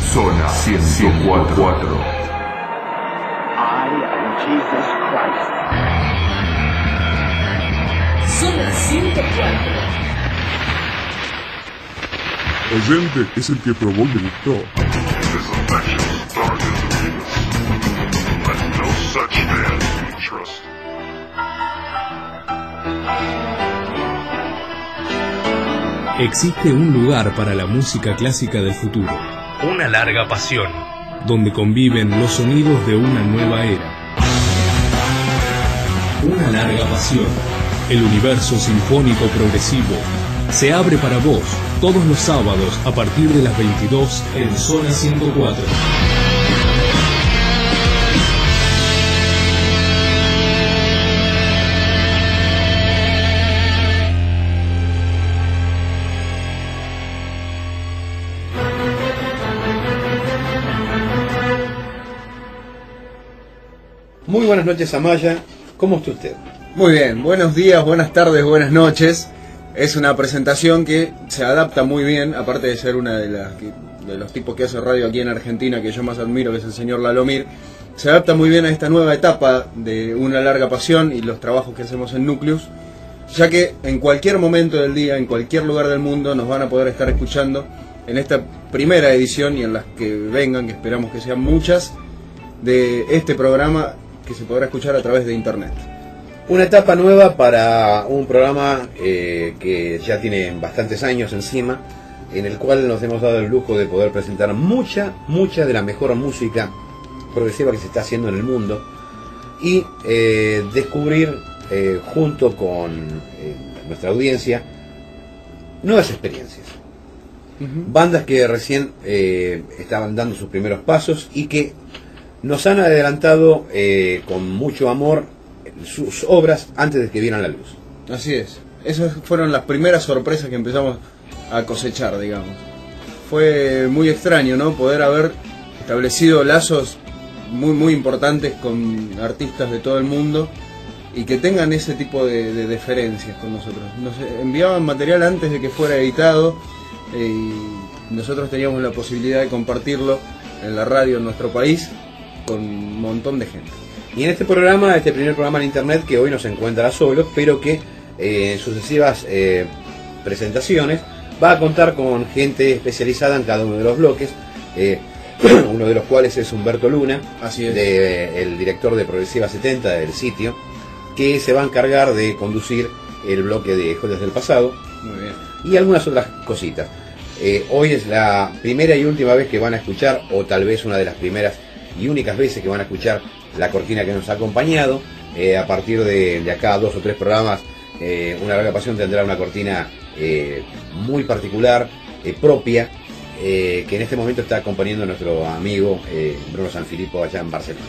Zona 104. I am Jesus Christ. Zona 104. Oyente es el que probó y le gustó. This affection started in the Let no such man be trusted. Existe un lugar para la música clásica del futuro. Una larga pasión, donde conviven los sonidos de una nueva era. Una larga pasión. El universo sinfónico progresivo se abre para vos todos los sábados a partir de las 22 en Zona 104. Muy buenas noches, Amaya. ¿Cómo está usted? Muy bien, buenos días, buenas tardes, buenas noches. Es una presentación que se adapta muy bien, aparte de ser una de los tipos que hace radio aquí en Argentina que yo más admiro, que es el señor Lalomir. Se adapta muy bien a esta nueva etapa de Una larga pasión y los trabajos que hacemos en Nucleus, ya que en cualquier momento del día, en cualquier lugar del mundo, nos van a poder estar escuchando en esta primera edición y en las que vengan, que esperamos que sean muchas, de este programa que se podrá escuchar a través de internet. Una etapa nueva para un programa que ya tiene bastantes años encima, en el cual nos hemos dado el lujo de poder presentar mucha de la mejor música progresiva que se está haciendo en el mundo y descubrir junto con nuestra audiencia nuevas experiencias. Bandas que recién estaban dando sus primeros pasos y que nos han adelantado con mucho amor sus obras antes de que vieran la luz. Así es. Esas fueron las primeras sorpresas que empezamos a cosechar, digamos. Fue muy extraño, ¿no? Poder haber establecido lazos muy importantes con artistas de todo el mundo y que tengan ese tipo de deferencias con nosotros. Nos enviaban material antes de que fuera editado y nosotros teníamos la posibilidad de compartirlo en la radio en nuestro país con un montón de gente. Y en este programa, este primer programa en internet, que hoy nos encuentra solos, pero que en sucesivas presentaciones va a contar con gente especializada en cada uno de los bloques, uno de los cuales es Humberto Luna, así es, el director de Progresiva 70 del sitio, que se va a encargar de conducir el bloque de Joyas del Pasado. Muy bien. Y algunas otras cositas. Hoy es la primera y última vez que van a escuchar, o tal vez una de las primeras y únicas veces que van a escuchar la cortina que nos ha acompañado. A partir de acá 2 o 3 programas, Una larga pasión tendrá una cortina muy particular, propia, que en este momento está acompañando a nuestro amigo Bruno Sanfilippo allá en Barcelona.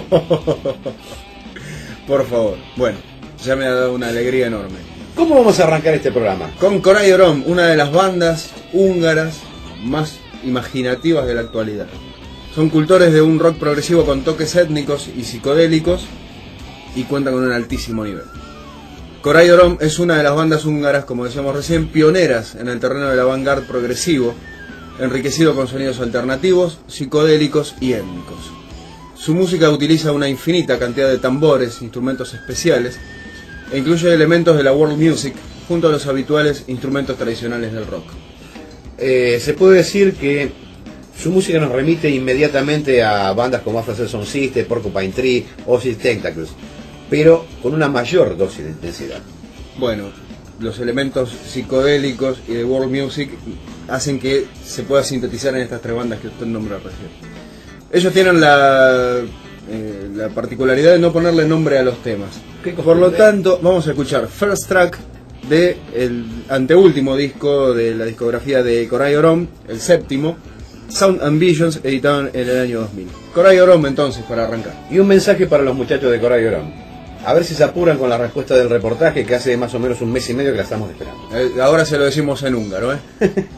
Por favor, bueno, ya me ha dado una alegría enorme. ¿Cómo vamos a arrancar este programa? Con Koray Orom, una de las bandas húngaras más imaginativas de la actualidad. Son cultores de un rock progresivo con toques étnicos y psicodélicos y cuentan con un altísimo nivel. Koray Orom es una de las bandas húngaras, como decíamos recién, pioneras en el terreno del avant-garde progresivo, enriquecido con sonidos alternativos, psicodélicos y étnicos. Su música utiliza una infinita cantidad de tambores, instrumentos especiales, e incluye elementos de la world music junto a los habituales instrumentos tradicionales del rock. Se puede decir que su música nos remite inmediatamente a bandas como Afro Sound System, Porcupine Tree, Ozzy Tentacles, pero con una mayor dosis de intensidad. Bueno, los elementos psicodélicos y de world music hacen que se pueda sintetizar en estas 3 bandas que usted nombró recién. Ellos tienen la particularidad de no ponerle nombre a los temas. Por lo tanto, vamos a escuchar First Track de el anteúltimo disco de la discografía de Koray Orom, el 7º, Sound and Visions, editado en el año 2000. Koray Orom, entonces, para arrancar. Y un mensaje para los muchachos de Koray Orom. A ver si se apuran con la respuesta del reportaje, que hace más o menos un mes y medio que la estamos esperando. Ahora se lo decimos en húngaro, ¿eh?